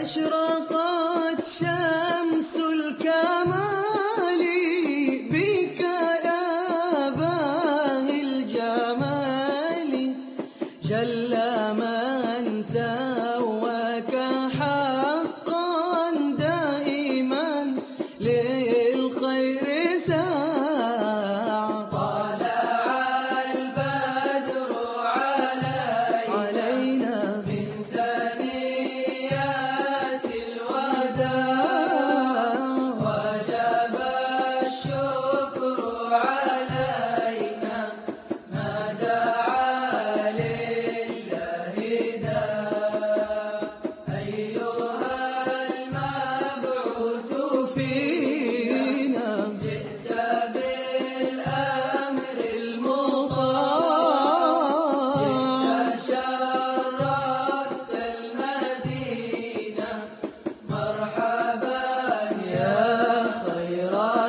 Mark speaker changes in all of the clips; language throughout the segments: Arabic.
Speaker 1: أشرقت شمس الكمال بك يا باهي الجمال، جل من سواك حقا دائما للخير ساعة.
Speaker 2: طلع البدر علينا من ثنيات الوداع، وجب الشكر علينا ما دعا لله داع. أيها المبعوث
Speaker 1: فينا
Speaker 2: جئت بالأمر المطاع، جئت شرفت المدينة، مرحبا
Speaker 1: يا خير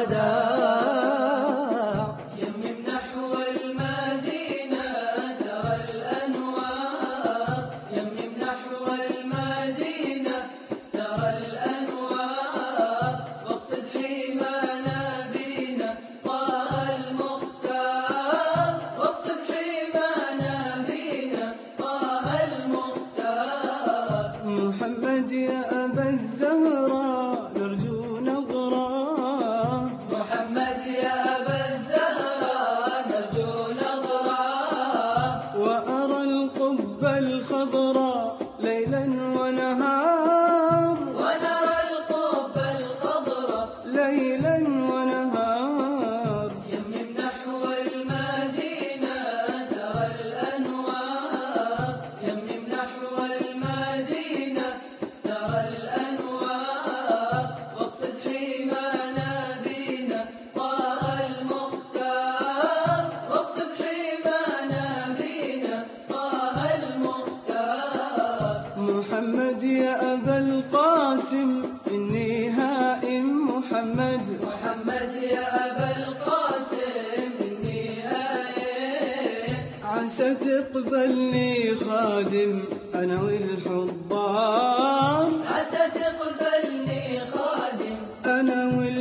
Speaker 1: داع.
Speaker 2: يمم نحو المدينة ترى الأنوار، يمم نحو المدينة ترى الأنوار، واقصد حمانا بنا طه المختار، واقصد حمانا بنا طه المختار.
Speaker 1: محمد يا أبا الزهراء نرجو نظرة،
Speaker 2: محمد يا أبا الزهراء نرجو نظرة،
Speaker 1: وأرى القبة الخضراء ليلا ونهار،
Speaker 2: ونرى القبة الخضراء
Speaker 1: ليلا ونهار.
Speaker 2: يمم نحو المدينة ترى الأنوار، يمم نحو المدينة ترى الأنوار، واقصد حمانا بنا طه المختار، واقصد حمانا بنا طه المختار.
Speaker 1: محمد يا أبا القاسم إني هائم محمد،
Speaker 2: محمد يا أبا القاسم إني هائم،
Speaker 1: عسى تقبلني خادم أنا والحضار،
Speaker 2: عسى تقبلني خادم
Speaker 1: أنا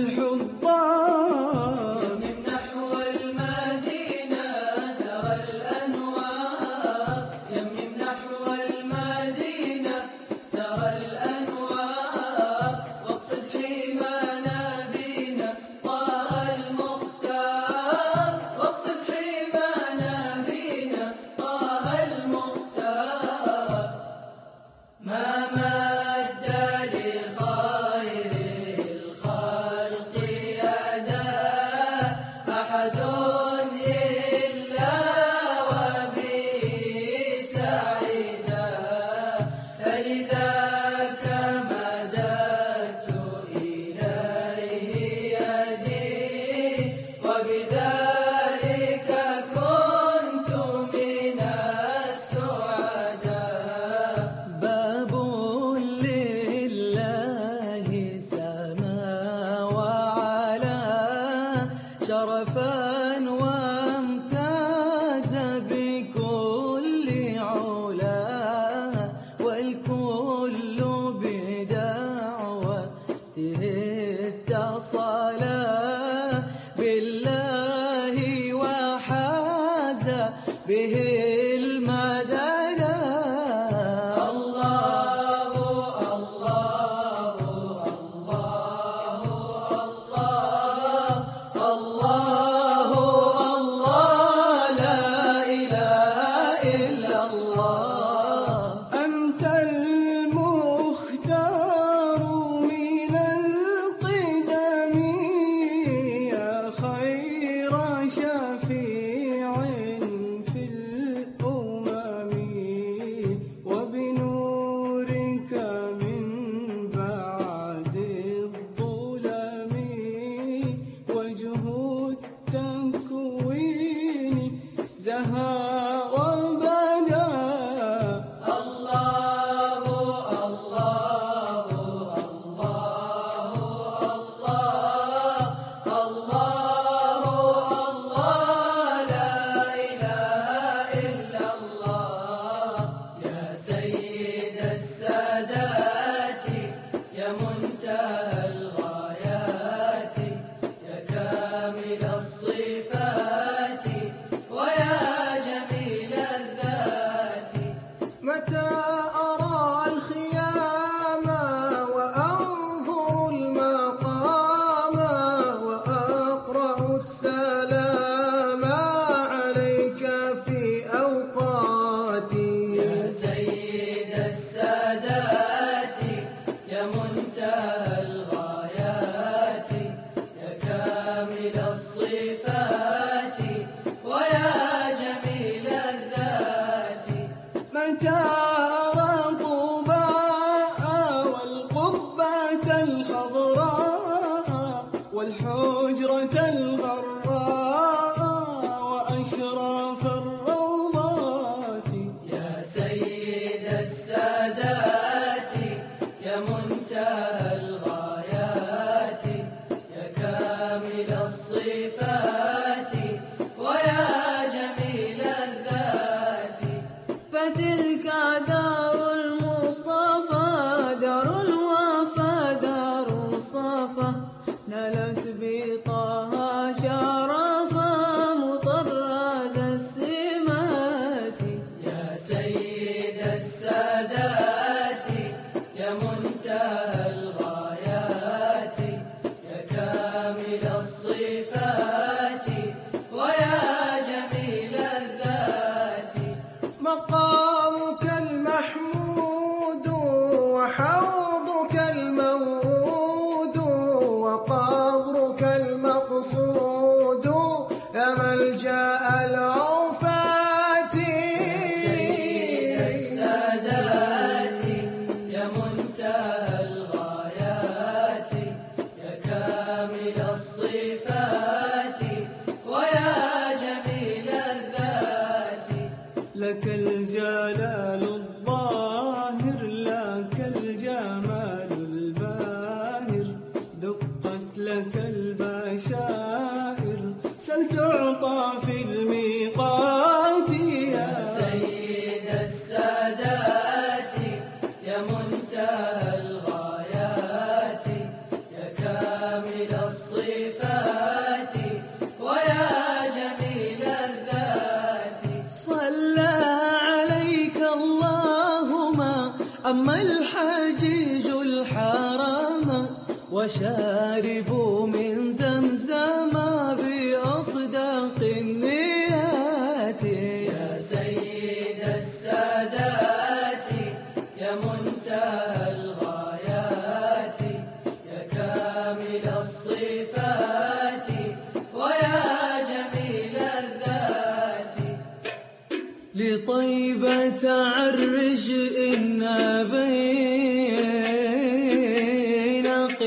Speaker 1: والحضار.
Speaker 2: يمم نحو المدينة ترى الأنوار، يمم نحو المدينة ترى الأنوار، واقصد حمانا بنا طه المختار، واقصد حمانا بنا طه المختار. ما مد لخير الخلق يدا أحد إلا وبه سعيدا، فلذاك مددت إليه يدي، وبذلك كنت من السعداء.
Speaker 1: باب لله سما وعلا شرفا وامتاز بكل علا، والكون متى أرى الخيام وأنظر المقام وأقرأ السلام عليك في أوقاتي.
Speaker 2: يا سيد السادات يا منتهى الغايات يا كامل الصفات ويا جميل الذات.
Speaker 1: متى أرى طوباء والقبة الخضراء والحجرة الغراء وأشراف الروضات.
Speaker 2: يا سيد السادات يا منتهى الغايات يا كامل الصفات ويا جميل الذات.
Speaker 3: فتلك دار المصطفى دار الوفا دار الصفا نالت بطه شرفا مطرز السمات.
Speaker 2: يا سيد السادات يا منتهى الغايات يا كامل الصفات ويا جميل الذات.
Speaker 1: مقامك المحمود وحوضك المورود وقبرك المقصود يا ملجأ العفاة.
Speaker 2: سيد السادات يا منتهى الغايات يا كامل الصفات ويا جميل الذات.
Speaker 1: لك الجلال الظاهر لك الجمال الباهر دقت لك البشائر سل تعطى في الميقات.
Speaker 2: يا سيد السادات يا منتهى الغايات يا كامل الصفات ويا جميل الذات.
Speaker 1: صلى عليك اللهم أما الحجيج الحرام وشاربوا من زمزم بأصدق النيات.
Speaker 2: يا سيد السادات يا منتهى الغايات يا كامل الصفات ويا جميل الذات.
Speaker 1: لطيبة عرج إن بين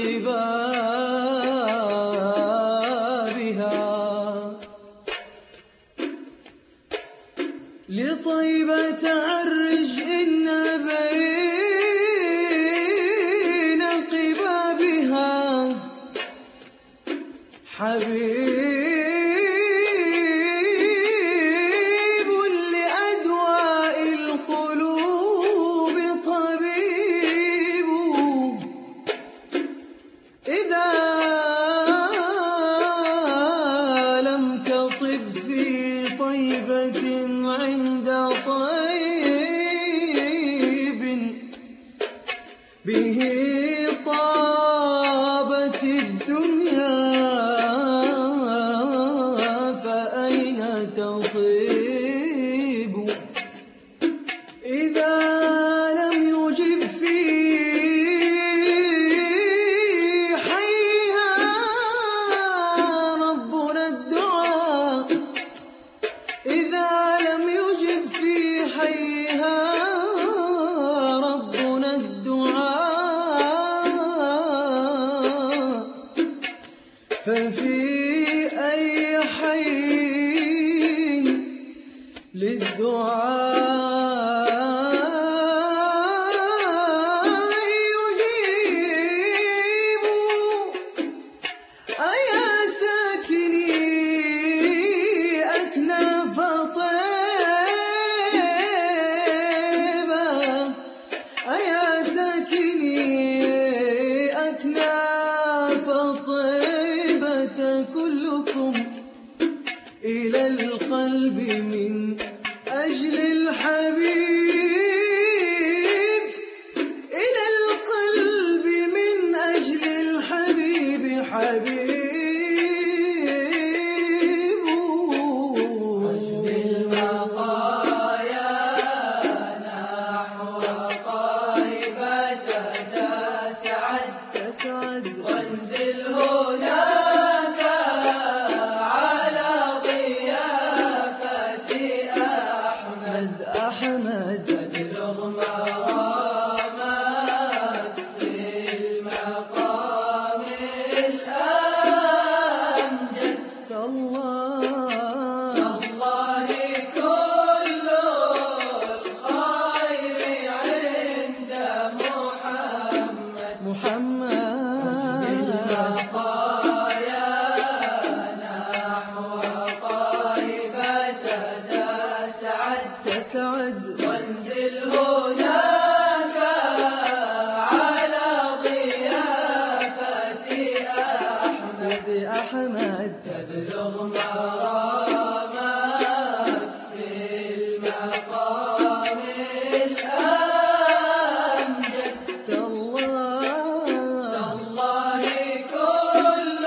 Speaker 1: قبابها لطيبة عرج إن بين
Speaker 2: بلغ مرامك في المقام الأمجد. تالله كل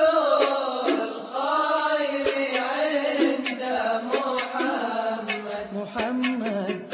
Speaker 2: الخير عند محمد.